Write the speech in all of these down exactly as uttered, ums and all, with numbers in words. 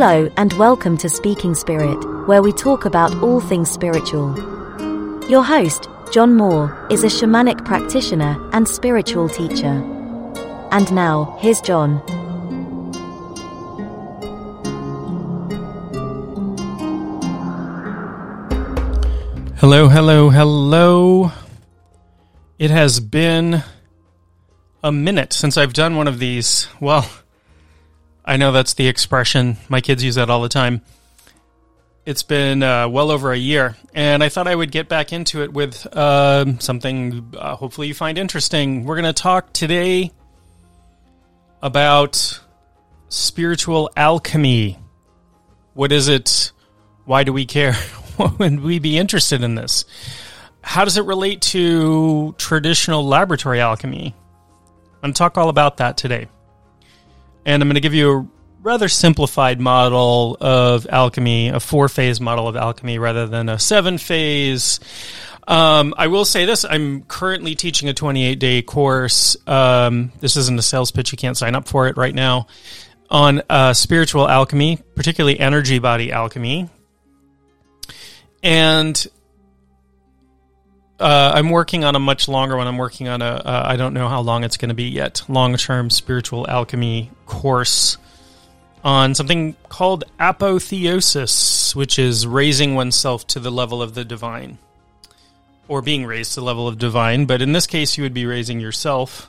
Hello and welcome to Speaking Spirit, where we talk about all things spiritual. Your host, John Moore, is a shamanic practitioner and spiritual teacher. And now, here's John. Hello, hello, hello. It has been a minute since I've done one of these. Well, I know that's the expression. My kids use that all the time. It's been uh, well over a year, and I thought I would get back into it with uh, something uh, hopefully you find interesting. We're going to talk today about spiritual alchemy. What is it? Why do we care? Why would we be interested in this? How does it relate to traditional laboratory alchemy? I'm going to talk all about that today. And I'm going to give you a rather simplified model of alchemy, a four-phase model of alchemy rather than a seven-phase. Um, I will say this. I'm currently teaching a twenty-eight day course. Um, this isn't a sales pitch. You can't sign up for it right now. On uh, spiritual alchemy, particularly energy body alchemy. And uh, I'm working on a much longer one. I'm working on a, uh, I don't know how long it's going to be yet, long-term spiritual alchemy course on something called apotheosis, which is raising oneself to the level of the divine, or being raised to the level of divine. But in this case, you would be raising yourself.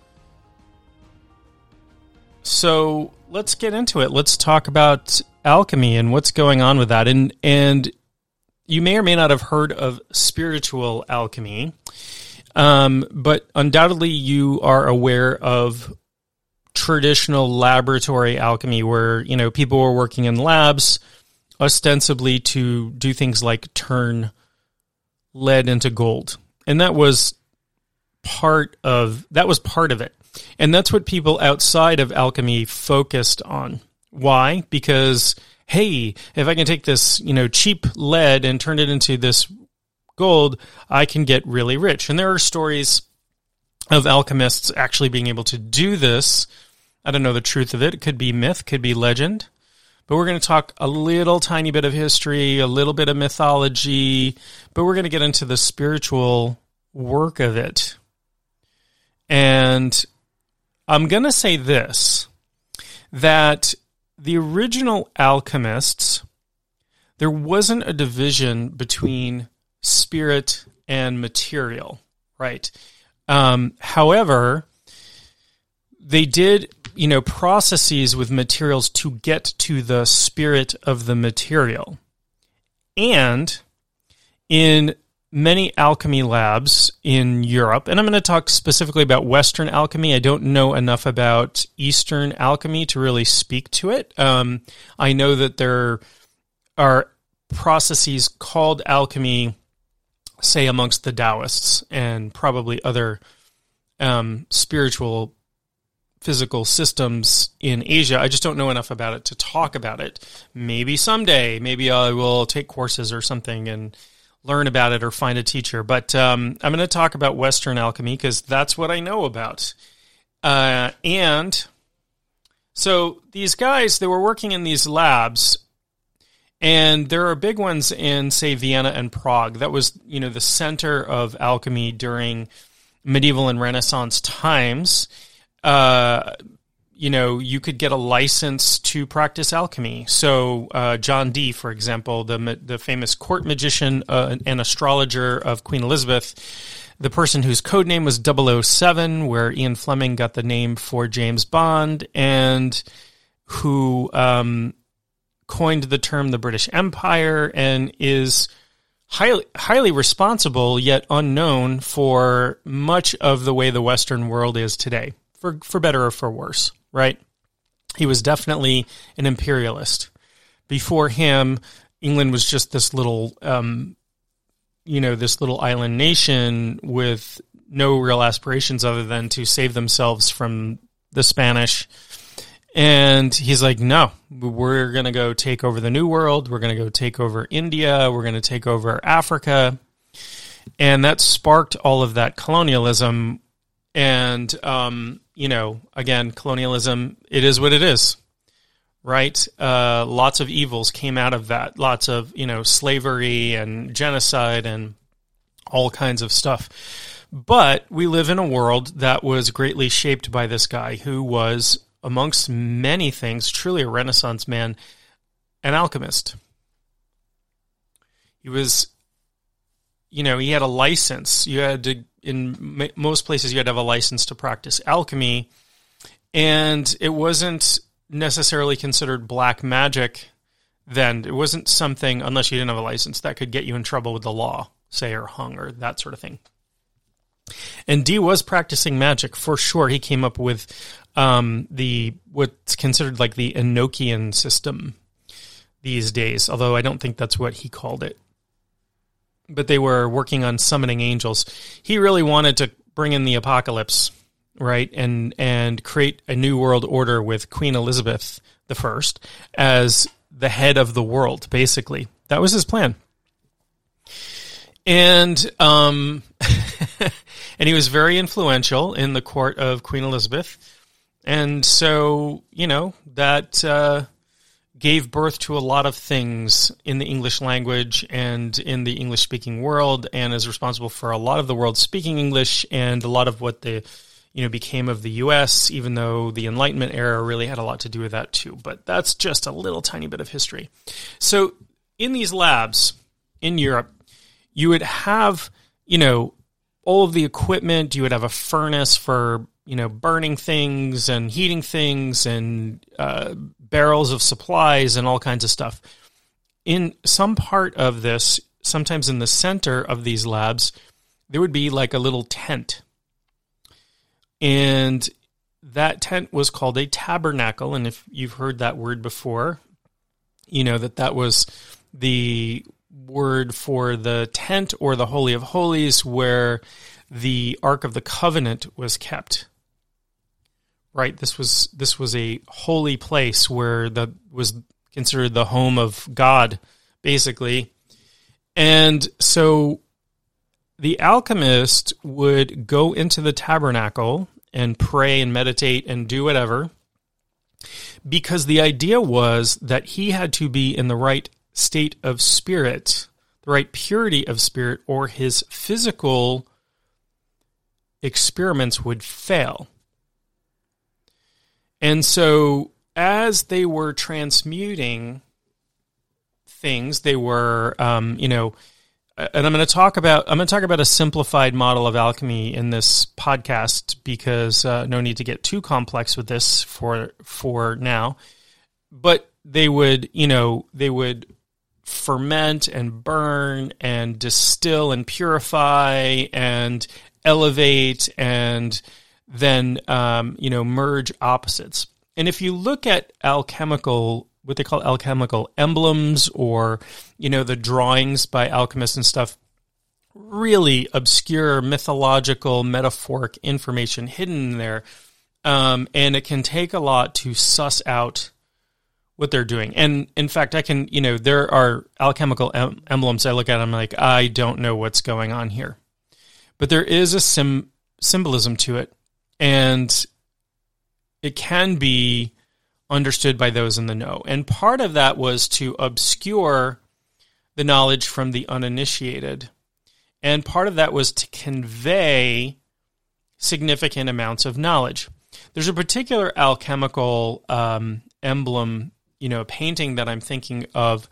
So let's get into it. Let's talk about alchemy and what's going on with that. And, and you may or may not have heard of spiritual alchemy, um, but undoubtedly you are aware of traditional laboratory alchemy where, you know, people were working in labs ostensibly to do things like turn lead into gold. And that was part of, that was part of it. And that's what people outside of alchemy focused on. Why? Because hey, if I can take this, you know, cheap lead and turn it into this gold, I can get really rich. And there are stories of alchemists actually being able to do this. I don't know the truth of it. It could be myth, could be legend. But we're going to talk a little tiny bit of history, a little bit of mythology, but we're going to get into the spiritual work of it. And I'm going to say this, that the original alchemists, there wasn't a division between spirit and material, right? Um, however, they did, you know, processes with materials to get to the spirit of the material. And in many alchemy labs in Europe, and I'm going to talk specifically about Western alchemy. I don't know enough about Eastern alchemy to really speak to it. Um, I know that there are processes called alchemy, say, amongst the Taoists and probably other um, spiritual physical systems in Asia. I just don't know enough about it to talk about it. Maybe someday, maybe I will take courses or something and learn about it or find a teacher. But um, I'm going to talk about Western alchemy because that's what I know about. Uh, and so these guys, they were working in these labs, and there are big ones in, say, Vienna and Prague. That was, you know, the center of alchemy during medieval and Renaissance times. Uh, you know, you could get a license to practice alchemy. So uh, John Dee, for example, the the famous court magician uh, and astrologer of Queen Elizabeth, the person whose code name was double oh seven, where Ian Fleming got the name for James Bond, and who um, coined the term the British Empire and is highly, highly responsible yet unknown for much of the way the Western world is today, for for better or for worse. Right? He was definitely an imperialist. Before him, England was just this little, um, you know, this little island nation with no real aspirations other than to save themselves from the Spanish. And he's like, no, we're going to go take over the New World. We're going to go take over India. We're going to take over Africa. And that sparked all of that colonialism. And, um, you know, again, colonialism, it is what it is, right? Uh, lots of evils came out of that. Lots of, you know, slavery and genocide and all kinds of stuff. But we live in a world that was greatly shaped by this guy who was, amongst many things, truly a Renaissance man, an alchemist. He was, you know, he had a license. You had to, in m- most places, you had to have a license to practice alchemy. And it wasn't necessarily considered black magic then. It wasn't something, unless you didn't have a license, that could get you in trouble with the law, say, or hung, or that sort of thing. And Dee was practicing magic for sure. He came up with um, the what's considered like the Enochian system these days, although I don't think that's what he called it. But they were working on summoning angels. He really wanted to bring in the apocalypse, right, and and create a new world order with Queen Elizabeth the First as the head of the world, basically. That was his plan. And um, and he was very influential in the court of Queen Elizabeth. And so, you know, that uh, gave birth to a lot of things in the English language and in the English-speaking world, and is responsible for a lot of the world speaking English and a lot of what the, you know, became of the U S, even though the Enlightenment era really had a lot to do with that too. But that's just a little tiny bit of history. So in these labs in Europe, you would have, you know, all of the equipment. You would have a furnace for, you know, burning things and heating things and uh, barrels of supplies and all kinds of stuff. In some part of this, sometimes in the center of these labs, there would be like a little tent. And that tent was called a tabernacle. And if you've heard that word before, you know that that was the word for the tent or the Holy of Holies where the Ark of the Covenant was kept. Right? This was this was a holy place where that was considered the home of God, basically. And so the alchemist would go into the tabernacle and pray and meditate and do whatever, because the idea was that he had to be in the right state of spirit, the right purity of spirit, or his physical experiments would fail. And so as they were transmuting things, they were, um, you know, and I'm going to talk about, I'm going to talk about a simplified model of alchemy in this podcast because uh, no need to get too complex with this for, for now. But they would, you know, they would ferment and burn and distill and purify and elevate and then, um, you know, merge opposites. And if you look at alchemical, what they call alchemical emblems or, you know, the drawings by alchemists and stuff, really obscure mythological, metaphoric information hidden in there. Um, and it can take a lot to suss out what they're doing. And in fact, I can, you know, there are alchemical em- emblems I look at, I'm like, I don't know what's going on here. But there is a sim- symbolism to it. And it can be understood by those in the know. And part of that was to obscure the knowledge from the uninitiated. And part of that was to convey significant amounts of knowledge. There's a particular alchemical um, emblem, you know, painting that I'm thinking of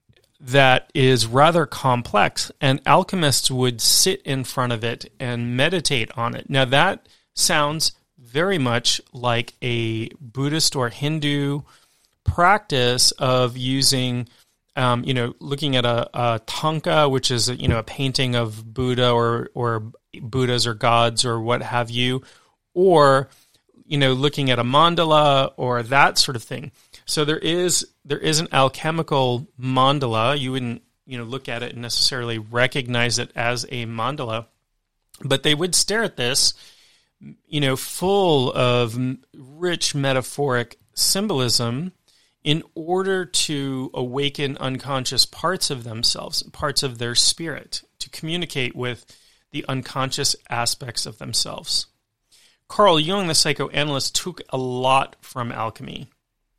that is rather complex, and alchemists would sit in front of it and meditate on it. Now that sounds very much like a Buddhist or Hindu practice of using, um, you know, looking at a, a tanka, which is, a, you know, a painting of Buddha or, or Buddhas or gods or what have you, or, you know, looking at a mandala or that sort of thing. So there is there is an alchemical mandala. You wouldn't, you know, look at it and necessarily recognize it as a mandala, but they would stare at this, you know, full of rich metaphoric symbolism in order to awaken unconscious parts of themselves, parts of their spirit, to communicate with the unconscious aspects of themselves. Carl Jung, the psychoanalyst, took a lot from alchemy,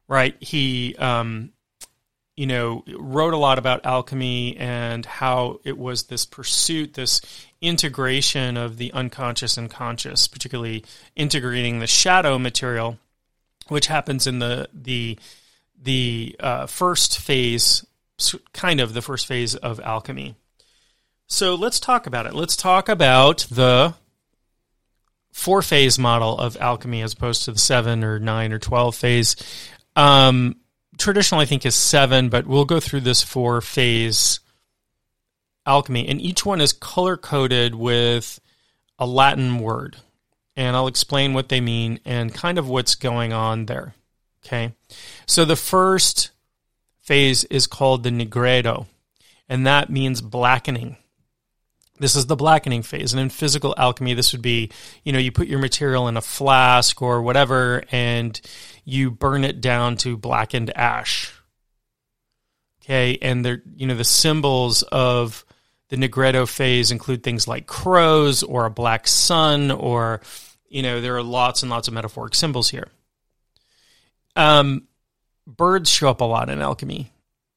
right? He, um, you know, wrote a lot about alchemy and how it was this pursuit, this integration of the unconscious and conscious, particularly integrating the shadow material, which happens in the the the uh, first phase, kind of the first phase of alchemy. So let's talk about it. Let's talk about the four-phase model of alchemy as opposed to the seven or nine or twelve phase. Um, traditional, I think, is seven, but we'll go through this four-phase alchemy, and each one is color-coded with a Latin word, and I'll explain what they mean and kind of what's going on there, okay? So the first phase is called the nigredo, and that means blackening. This is the blackening phase, and in physical alchemy, this would be, you know, you put your material in a flask or whatever, and you burn it down to blackened ash. Okay, and there, you know, the symbols of the nigredo phase include things like crows or a black sun, or, you know, there are lots and lots of metaphoric symbols here. Um, birds show up a lot in alchemy,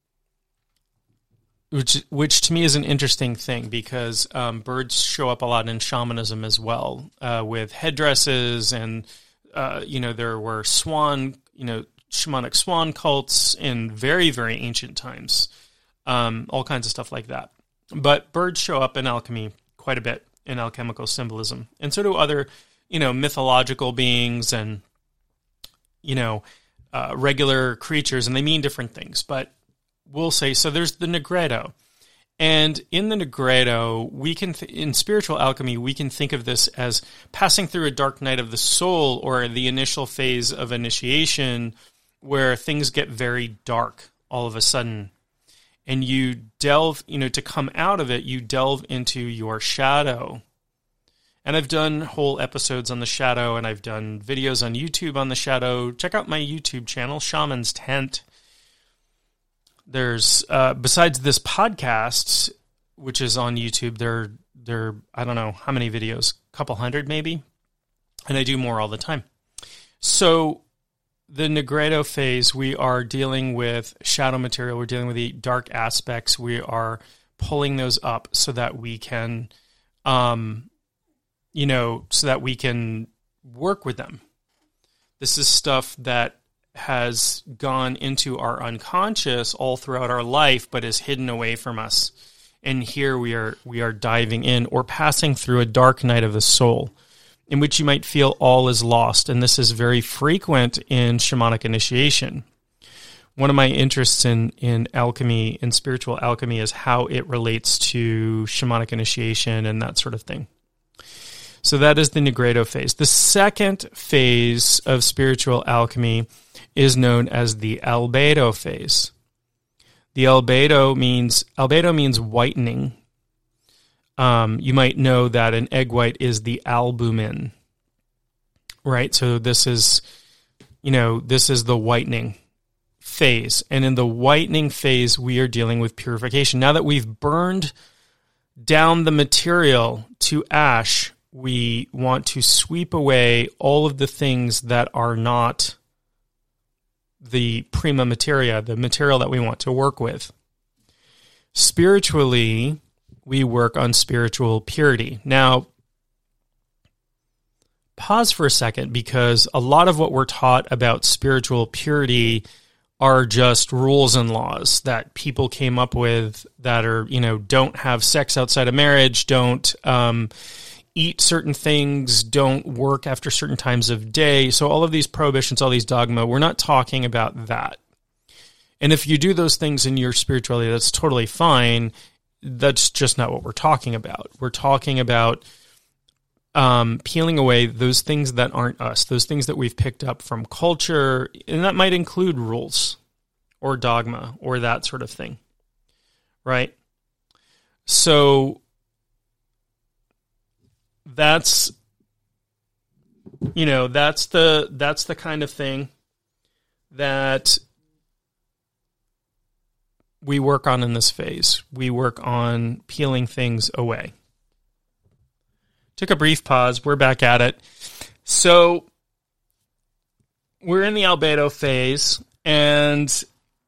which which to me is an interesting thing because um, birds show up a lot in shamanism as well, uh, with headdresses, and uh, you know, there were swan, you know, shamanic swan cults in very, very ancient times, um, all kinds of stuff like that. But birds show up in alchemy quite a bit in alchemical symbolism, and so do other, you know, mythological beings and, you know, uh, regular creatures, and they mean different things. But we'll say, so there's the nigredo. And in the nigredo, we can, th- in spiritual alchemy, we can think of this as passing through a dark night of the soul, or the initial phase of initiation where things get very dark all of a sudden. And you delve, you know, to come out of it, you delve into your shadow. And I've done whole episodes on the shadow, and I've done videos on YouTube on the shadow. Check out my YouTube channel, Shaman's Tent. There's, uh, besides this podcast, which is on YouTube, there, there, I don't know how many videos, a couple hundred maybe, and I do more all the time. So the nigredo phase, we are dealing with shadow material, we're dealing with the dark aspects, we are pulling those up so that we can, um, you know, so that we can work with them. This is stuff that has gone into our unconscious all throughout our life, but is hidden away from us. And here we are, we are diving in or passing through a dark night of the soul, in which you might feel all is lost. And this is very frequent in shamanic initiation. One of my interests in, in alchemy, in spiritual alchemy, is how it relates to shamanic initiation and that sort of thing. So that is the nigredo phase. The second phase of spiritual alchemy is known as the albedo phase. The albedo means albedo means whitening. Um, you might know that an egg white is the albumin, right? So this is, you know, this is the whitening phase. And in the whitening phase, we are dealing with purification. Now that we've burned down the material to ash, we want to sweep away all of the things that are not the prima materia, the material that we want to work with. Spiritually, we work on spiritual purity. Now, pause for a second, because a lot of what we're taught about spiritual purity are just rules and laws that people came up with that are, you know, don't have sex outside of marriage, don't um, eat certain things, don't work after certain times of day. So all of these prohibitions, all these dogma, we're not talking about that. And if you do those things in your spirituality, that's totally fine. That's just not what we're talking about. We're talking about um, peeling away those things that aren't us, those things that we've picked up from culture, and that might include rules or dogma or that sort of thing, right? So that's, you know, that's the that's the kind of thing that we work on in this phase. We work on peeling things away. Took a brief pause. We're back at it. So we're in the albedo phase, And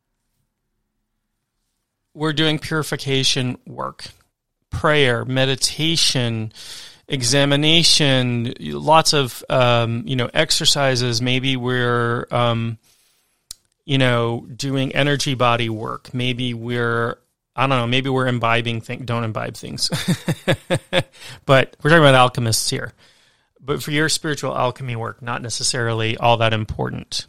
we're doing purification work, prayer, meditation, examination, lots of, um, you know, exercises. Maybe we're, um, you know, doing energy body work. Maybe we're, I don't know, maybe we're imbibing things. Don't imbibe things. But we're talking about alchemists here. But for your spiritual alchemy work, not necessarily all that important.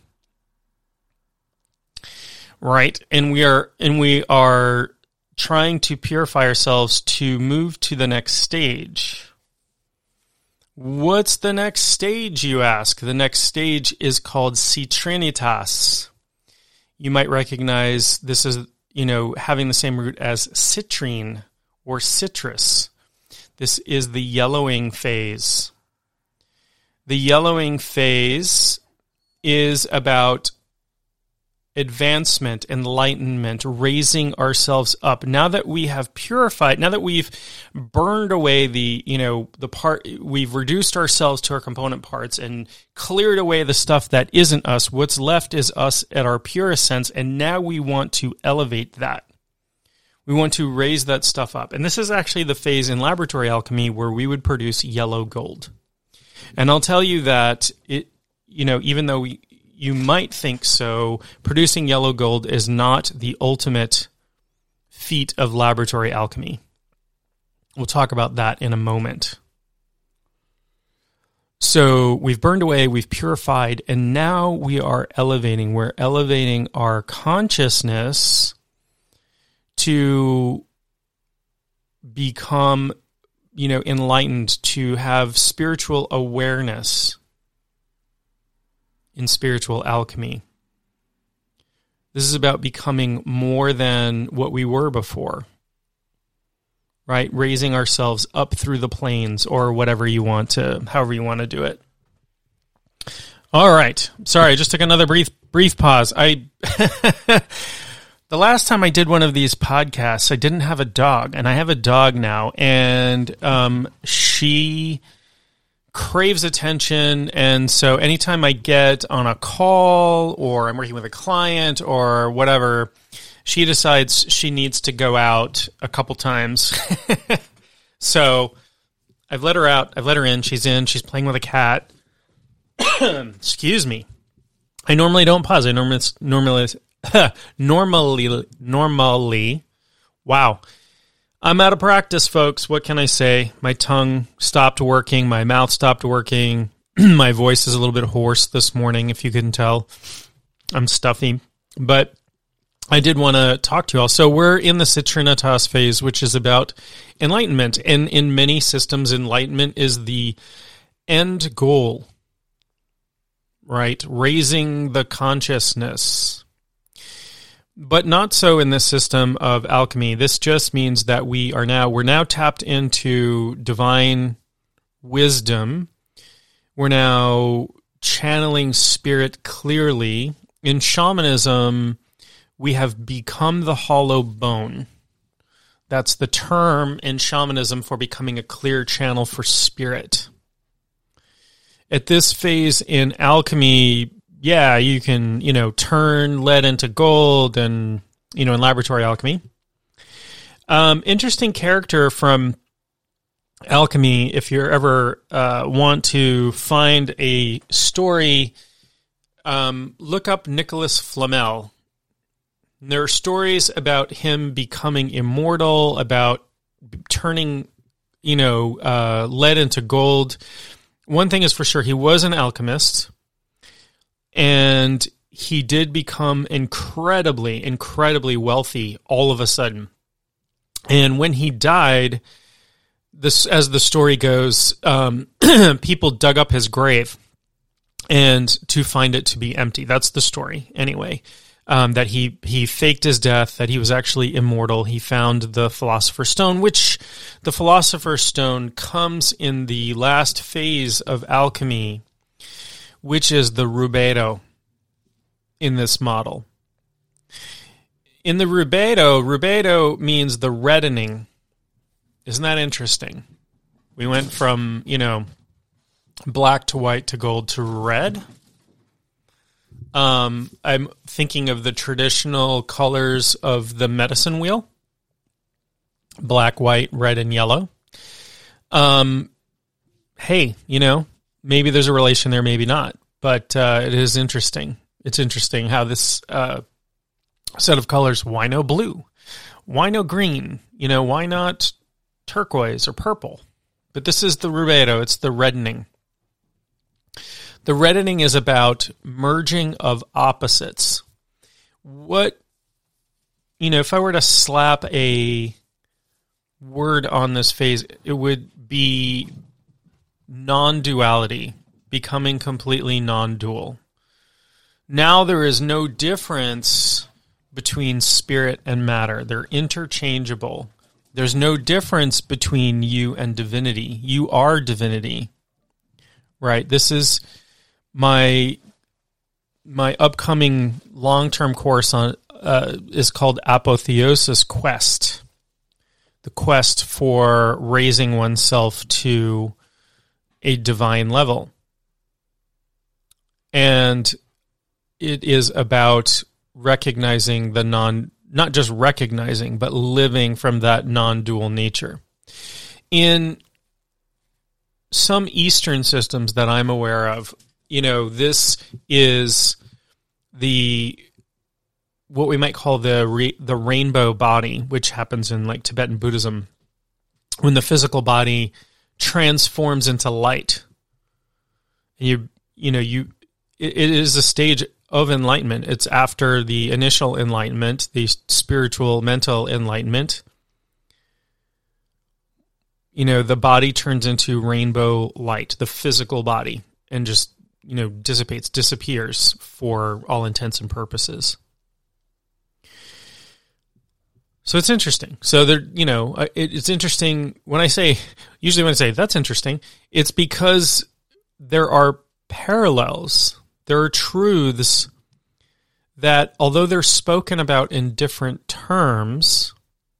Right. And we are, and we are trying to purify ourselves to move to the next stage. What's the next stage, you ask? The next stage is called citrinitas. You might recognize this as, you know, having the same root as citrine or citrus. This is the yellowing phase. The yellowing phase is about advancement, enlightenment, raising ourselves up. Now that we have purified, now that we've burned away the, you know, the part, we've reduced ourselves to our component parts and cleared away the stuff that isn't us, what's left is us at our purest sense, and now we want to elevate that. We want to raise that stuff up. And this is actually the phase in laboratory alchemy where we would produce yellow gold. And I'll tell you that, it, you know, even though we, you might think so, producing yellow gold is not the ultimate feat of laboratory alchemy. We'll talk about that in a moment. So we've burned away, we've purified, and now we are elevating. We're elevating our consciousness to become, you know, enlightened, to have spiritual awareness in spiritual alchemy. This is about becoming more than what we were before, right? Raising ourselves up through the planes, or whatever you want to, however you want to do it. All right. Sorry, I just took another brief brief pause. I the last time I did one of these podcasts, I didn't have a dog, and I have a dog now, and um, she craves attention, and so anytime I get on a call or I'm working with a client or whatever, she decides she needs to go out a couple times. So I've let her out, I've let her in, she's in, she's playing with a cat. Excuse me. I normally don't pause. I normally, normally, normally, normally, wow. I'm out of practice, folks. What can I say? My tongue stopped working. My mouth stopped working. My voice is a little bit hoarse this morning, if you couldn't tell. I'm stuffy. But I did want to talk to you all. So we're in the citrinitas phase, which is about enlightenment. And in many systems, enlightenment is the end goal, right? Raising the consciousness. But not so in this system of alchemy. This just means that we are now, we're now tapped into divine wisdom. We're now channeling spirit clearly. In shamanism, we have become the hollow bone. That's the term in shamanism for becoming a clear channel for spirit. At this phase in alchemy, yeah, you can, you know, turn lead into gold, and, you know, in laboratory alchemy. Um, interesting character from alchemy, if you ever uh, want to find a story, um, look up Nicholas Flamel. There are stories about him becoming immortal, about turning, you know, uh, lead into gold. One thing is for sure, he was an alchemist. And he did become incredibly, incredibly wealthy all of a sudden. And when he died, this, as the story goes, um, people dug up his grave and to find it to be empty. That's the story, anyway. Um, that he he faked his death, that he was actually immortal. He found the Philosopher's Stone, which the Philosopher's Stone comes in the last phase of alchemy, which is the rubedo in this model. In the rubedo, rubedo means the reddening. Isn't that interesting? We went from, you know, black to white to gold to red. Um, I'm thinking of the traditional colors of the medicine wheel: black, white, red, and yellow. Um, hey, you know, maybe there's a relation there, maybe not. But uh, it is interesting. It's interesting how this uh, set of colors, why no blue? Why no green? You know, why not turquoise or purple? But this is the rubedo. It's the reddening. The reddening is about merging of opposites. What, you know, if I were to slap a word on this phase, it would be non-duality, becoming completely non-dual. Now there is no difference between spirit and matter. They're interchangeable. There's no difference between you and divinity. You are divinity, right? This is my my upcoming long-term course on uh, is called Apotheosis Quest, the quest for raising oneself to a divine level. And it is about recognizing the non, not just recognizing, but living from that non-dual nature. In some Eastern systems that I'm aware of, you know, this is the, what we might call the re, the rainbow body, which happens in like Tibetan Buddhism, when the physical body transforms into light. You, you know, you, it, it is a stage of enlightenment. It's after the initial enlightenment, the spiritual, mental enlightenment. You know, the body turns into rainbow light, the physical body, and just, you know, dissipates, disappears for all intents and purposes. So it's interesting. So there, you know, it, it's interesting when I say, usually when I say that's interesting, it's because there are parallels. There are truths that, although they're spoken about in different terms,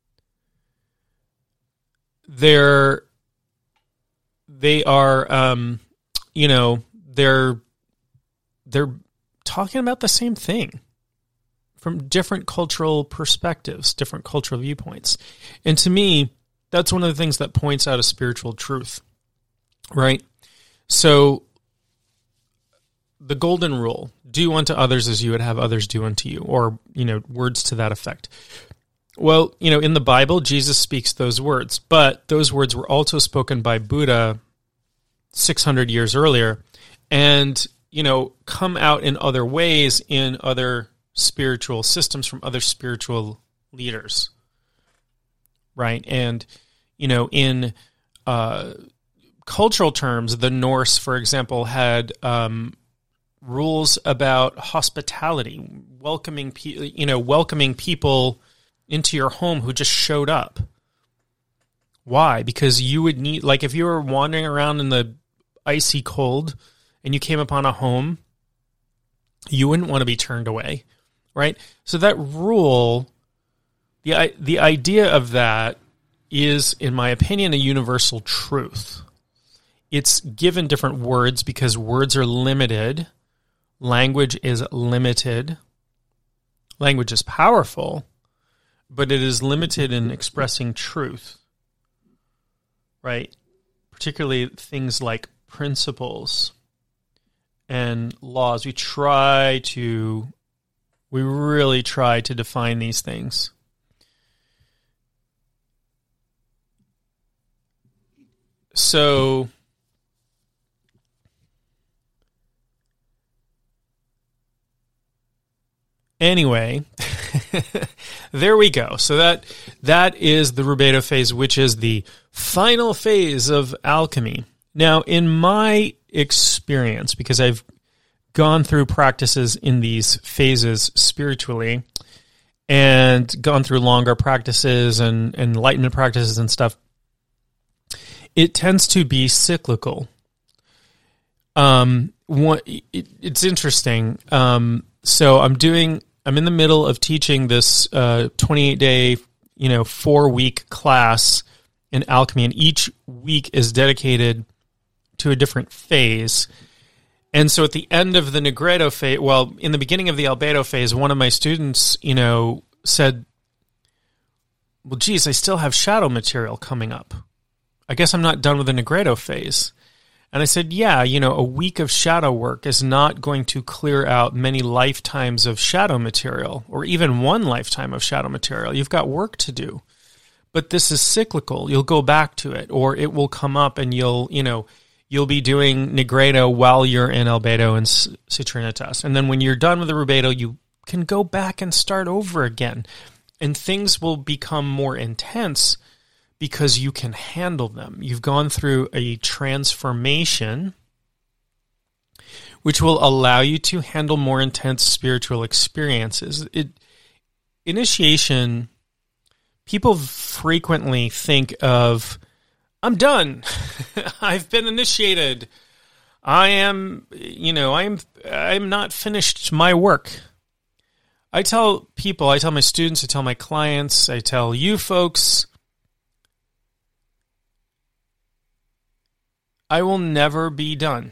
they're, they are, um, you know, they're, they're talking about the same thing from different cultural perspectives, different cultural viewpoints. And to me, that's one of the things that points out a spiritual truth, right? So the golden rule, do unto others as you would have others do unto you, or, you know, words to that effect. Well, you know, in the Bible, Jesus speaks those words, but those words were also spoken by Buddha six hundred years earlier, and, you know, come out in other ways in other spiritual systems from other spiritual leaders, right? And, you know, in uh, cultural terms, the Norse, for example, had um, rules about hospitality, welcoming, pe- you know, welcoming people into your home who just showed up. Why? Because you would need, like, if you were wandering around in the icy cold and you came upon a home, you wouldn't want to be turned away. Right? So that rule, the the idea of that is, in my opinion, a universal truth. It's given different words because words are limited. Language is limited. Language is powerful, but it is limited in expressing truth. Right? Particularly things like principles and laws. We try to We really try to define these things. So, anyway, there we go. So that that is the rubedo phase, which is the final phase of alchemy. Now, in my experience, because I've gone through practices in these phases spiritually and gone through longer practices and, and enlightenment practices and stuff, it tends to be cyclical. Um, one, it, it's interesting. Um, so I'm doing, I'm in the middle of teaching this uh, twenty-eight day, you know, four week class in alchemy, and each week is dedicated to a different phase. And so at the end of the Nigredo phase, well, in the beginning of the Albedo phase, one of my students, you know, said, well, geez, I still have shadow material coming up. I guess I'm not done with the Nigredo phase. And I said, yeah, you know, a week of shadow work is not going to clear out many lifetimes of shadow material, or even one lifetime of shadow material. You've got work to do. But this is cyclical. You'll go back to it, or it will come up and you'll, you know, you'll be doing Nigredo while you're in Albedo and Citrinitas. And then when you're done with the Rubedo, you can go back and start over again. And things will become more intense because you can handle them. You've gone through a transformation which will allow you to handle more intense spiritual experiences. It, initiation, people frequently think of, I'm done. I've been initiated. I am, you know, I'm I'm not finished my work. I tell people, I tell my students, I tell my clients, I tell you folks, I will never be done.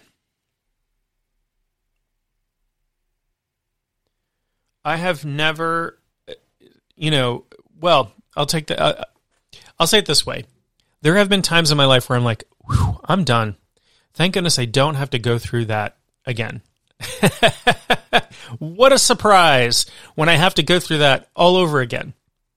I have never, you know, well, I'll take the, uh, I'll say it this way. There have been times in my life where I'm like, whew, I'm done. Thank goodness I don't have to go through that again. What a surprise when I have to go through that all over again.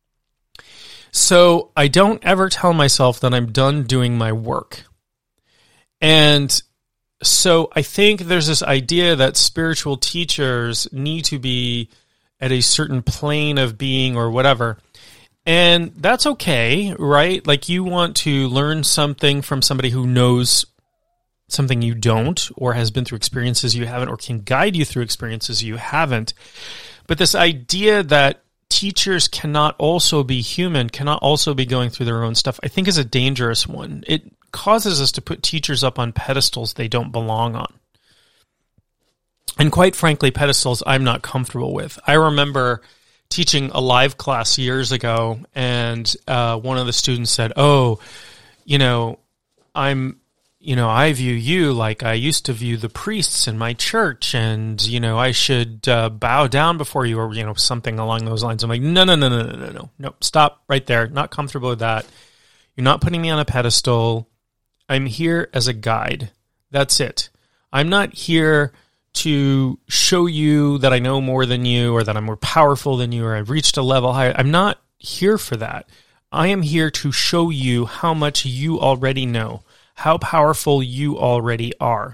So I don't ever tell myself that I'm done doing my work. And so I think there's this idea that spiritual teachers need to be at a certain plane of being or whatever. And that's okay, right? Like you want to learn something from somebody who knows something you don't, or has been through experiences you haven't, or can guide you through experiences you haven't. But this idea that teachers cannot also be human, cannot also be going through their own stuff, I think is a dangerous one. It causes us to put teachers up on pedestals they don't belong on. And quite frankly, pedestals I'm not comfortable with. I remember teaching a live class years ago, and uh, one of the students said, oh, you know, I'm, you know, I view you like I used to view the priests in my church, and, you know, I should uh, bow down before you, or, you know, something along those lines. I'm like, no, no, no, no, no, no, no, no, stop right there. Not comfortable with that. You're not putting me on a pedestal. I'm here as a guide. That's it. I'm not here to show you that I know more than you, or that I'm more powerful than you, or I've reached a level higher. I'm not here for that. I am here to show you how much you already know, how powerful you already are.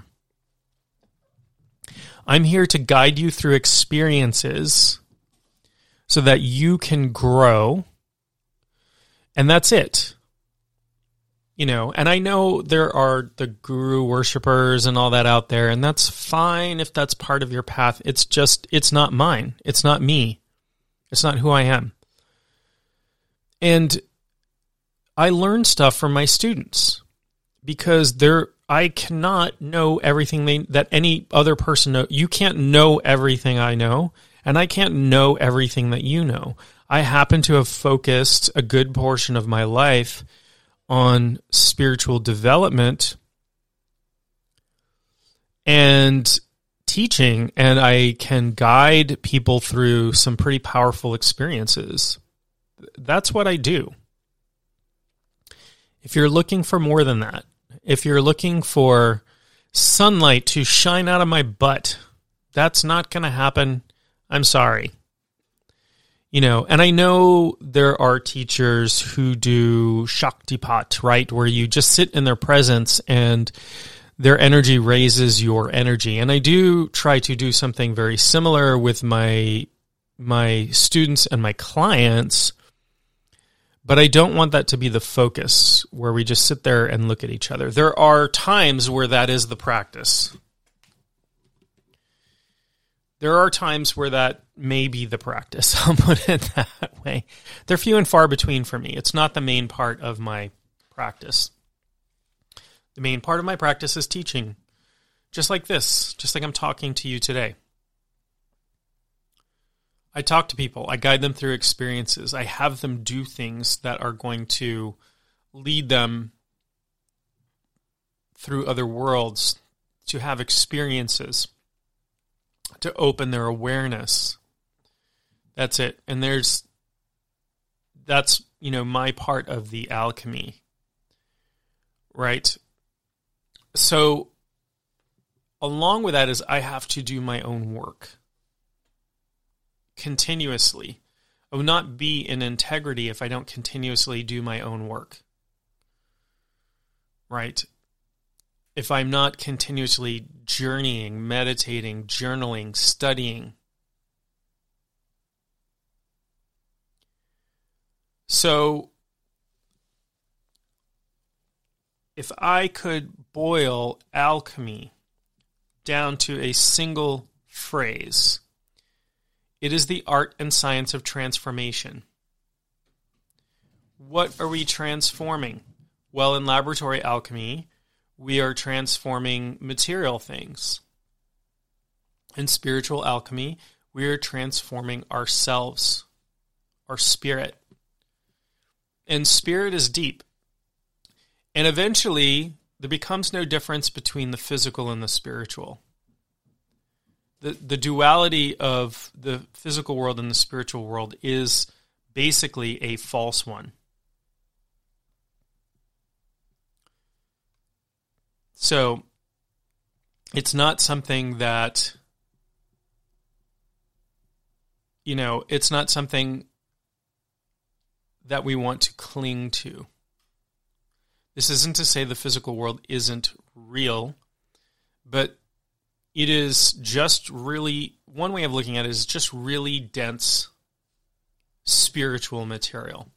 I'm here to guide you through experiences so that you can grow, and that's it. You know, and I know there are the guru worshipers and all that out there, and that's fine if that's part of your path. It's just, it's not mine. It's not me. It's not who I am. And I learn stuff from my students because they're, I cannot know everything they, that any other person knows. You can't know everything I know, and I can't know everything that you know. I happen to have focused a good portion of my life on spiritual development and teaching, and I can guide people through some pretty powerful experiences. That's what I do. If you're looking for more than that, if you're looking for sunlight to shine out of my butt, that's not going to happen. I'm sorry. You know, and I know there are teachers who do Shaktipat, right, where you just sit in their presence and their energy raises your energy. And I do try to do something very similar with my my students and my clients, but I don't want that to be the focus where we just sit there and look at each other. There are times where that is the practice. There are times where that may be the practice. I'll put it that way. They're few and far between for me. It's not the main part of my practice. The main part of my practice is teaching, just like this, just like I'm talking to you today. I talk to people. I guide them through experiences. I have them do things that are going to lead them through other worlds, to have experiences, to open their awareness. That's it. And there's, that's, you know, my part of the alchemy, right? So along with that is I have to do my own work continuously. I will not be in integrity if I don't continuously do my own work, right? If I'm not continuously journeying, meditating, journaling, studying. So, if I could boil alchemy down to a single phrase, it is the art and science of transformation. What are we transforming? Well, in laboratory alchemy, we are transforming material things. In spiritual alchemy, we are transforming ourselves, our spirit. And spirit is deep. And eventually, there becomes no difference between the physical and the spiritual. The, the duality of the physical world and the spiritual world is basically a false one. So, it's not something that, you know, it's not something that we want to cling to. This isn't to say the physical world isn't real, but it is just really, one way of looking at it is just really dense spiritual material.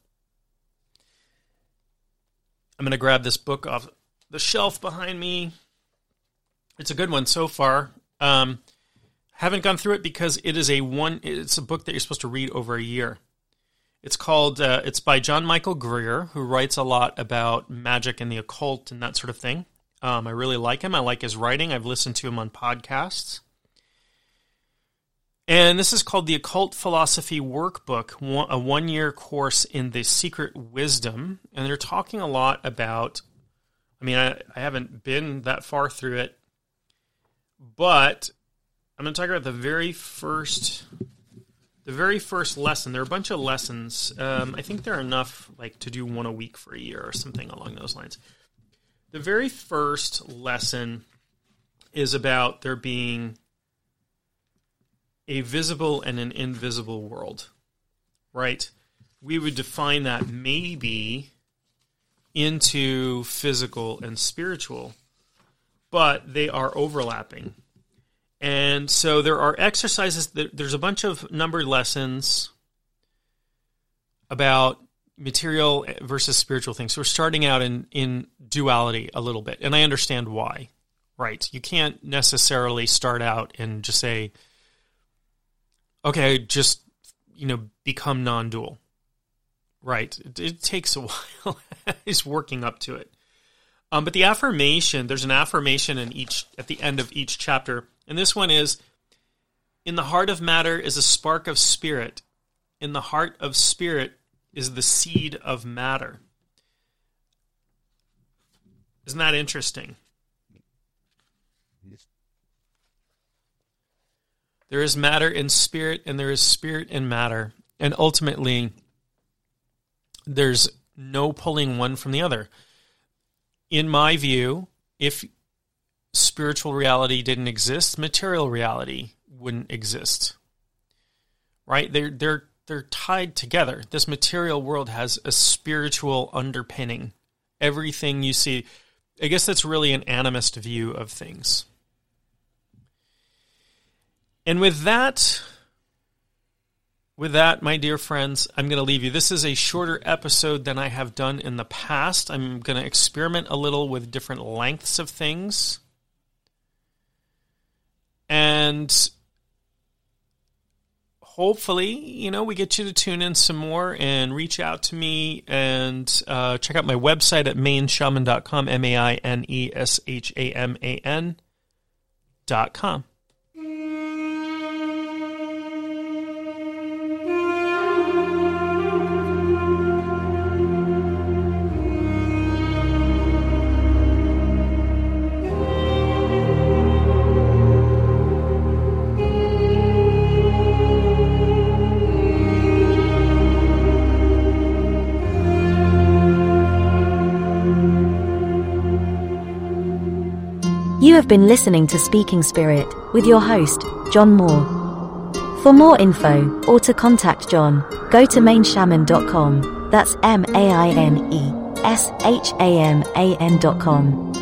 I'm going to grab this book off the shelf behind me. It's a good one so far. Um, haven't gone through it because it is a one. It's a book that you're supposed to read over a year. It's called. Uh, it's by John Michael Greer, who writes a lot about magic and the occult and that sort of thing. Um, I really like him. I like his writing. I've listened to him on podcasts. And this is called the Occult Philosophy Workbook, a one-year course in the secret wisdom. And they're talking a lot about. I mean, I, I haven't been that far through it, but I'm going to talk about the very first, the very first lesson. There are a bunch of lessons. Um, I think there are enough, like, to do one a week for a year or something along those lines. The very first lesson is about there being a visible and an invisible world, right? We would define that maybe into physical and spiritual, but they are overlapping. And so there are exercises, there's a bunch of numbered lessons about material versus spiritual things. So we're starting out in, in duality a little bit, and I understand why, right? You can't necessarily start out and just say, okay, just, you know, become non-dual. Right. It, it takes a while. He's working up to it. Um, but the affirmation, there's an affirmation in each at the end of each chapter. And this one is, in the heart of matter is a spark of spirit. In the heart of spirit is the seed of matter. Isn't that interesting? Yes. There is matter in spirit, and there is spirit in matter. And ultimately, there's no pulling one from the other. In my view, if spiritual reality didn't exist, material reality wouldn't exist. Right? They're they're they're tied together. This material world has a spiritual underpinning. Everything you see, I guess that's really an animist view of things. And with that, with that, my dear friends, I'm going to leave you. This is a shorter episode than I have done in the past. I'm going to experiment a little with different lengths of things. And hopefully, you know, we get you to tune in some more and reach out to me and uh, check out my website at maine shaman dot com, M A I N E S H A M A N dot com. You have been listening to Speaking Spirit with your host, John Moore. For more info or to contact John, go to main shaman dot com. That's M A I N E S H A M A N dot com.